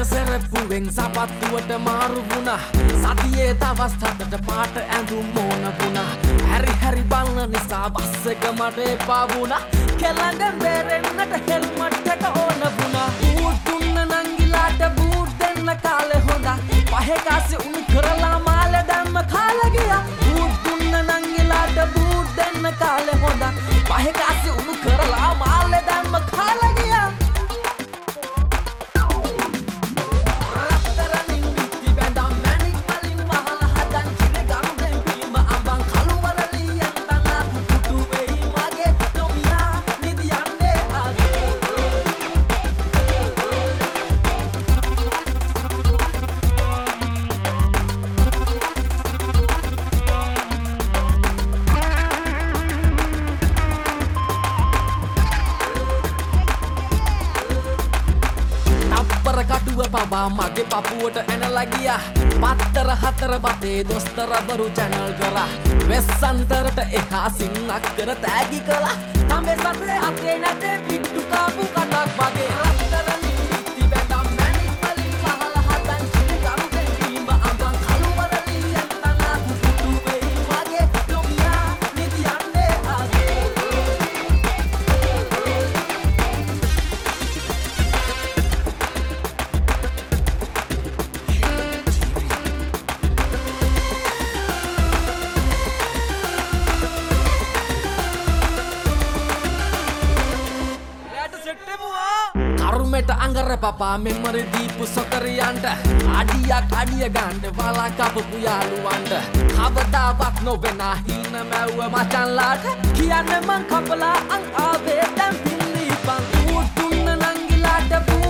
සෙරප්පුවෙන් සපත්තුවට මාරු වුණා සතියේ දවස් 7ට පාට ඇඳුම් මොන වුණා හැරි හැරි බලන නිසා බස් එක මට එපා වුණා කෙළඟ බේරෙන්නට හෙල්මට් එක ඕන වුණා ඌ දුන්න නංගිලාට බූට් දෙන්න කාලේ හොඳා පහේ කාසේ උණු කරලා මාළේ දැම්ම කාලේ ගියා ඌ දුන්න නංගිලාට බූට් දෙන්න කාලේ හොඳා පහේ කාසේ උණු කරලා මාළේ දැම්ම කාලේ ගියා කටුව පවා මගේ පපුවට ඇනලා ගියා පත්තර 4 බතේ දොස්තරවරු channel කරා වෙස්සන්තරට එහා සින්නක් කර තෑගි කළා තමේ සතේ අතේ නැතේ පිට්ටු කාපු කටක් වගේ රත්තරන් ඉති බැඳම් මැණික් වලින් පහල හදන් චිලි ගරුදෙන් කිඹ අඹන් කළුවරලියෙන් තනා පුටු වෙයි වගේ ලොමියා නිදි යන්නේ ආගේ කරුමෙට අඟර පපා මෙමරි දීපු සොකරියන්ට අඩියක් අඩිය ගන්න වලා කපපු යාළුවන්ට කවදාවත් නොවෙනා හින මැව්ව මචන්ලාට කියන්න මං කපලා අං ආවේ දැන් පිල්ලිපන් ඌ දුන්න නංගිලාට